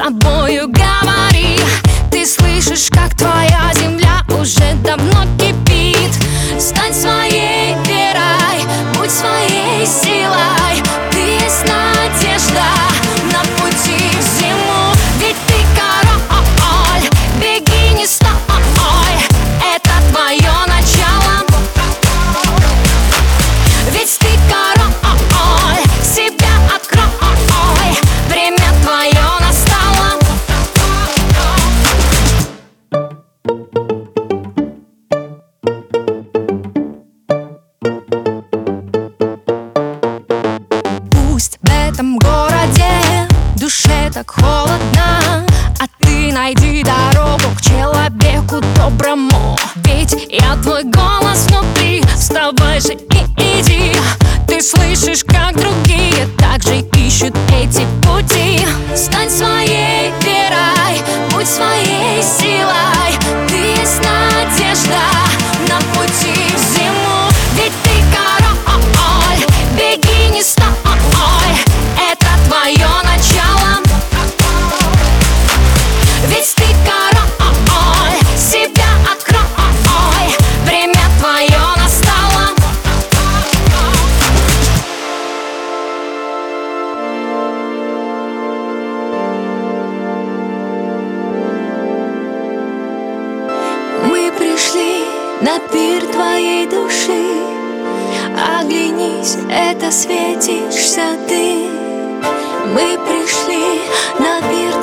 собою говори. Ты слышишь, как твоя земля уже давно кипит. Стань своей верой, будь своей силой. Ты есть надежда на пути в зиму. Ведь ты король, беги, не стой. Это твое начало. Ведь ты король, себя открой. Время твое настало. Пусть в этом городе душе так холодно, а ты найди дорогу к человеку доброму. Ведь я твой голос внутри, вставай же и иди. Ты слышишь, как другие также ищут эти пути. Стань своей верой, будь своей силой. Ты есть надежда на пути в зиму. Ведь ты король, беги, не стой. Это твое начало. Ведь ты король, себя открой. Время твое настало. Мы пришли на пир твоей души. Оглянись, это светишься ты. Мы пришли на пир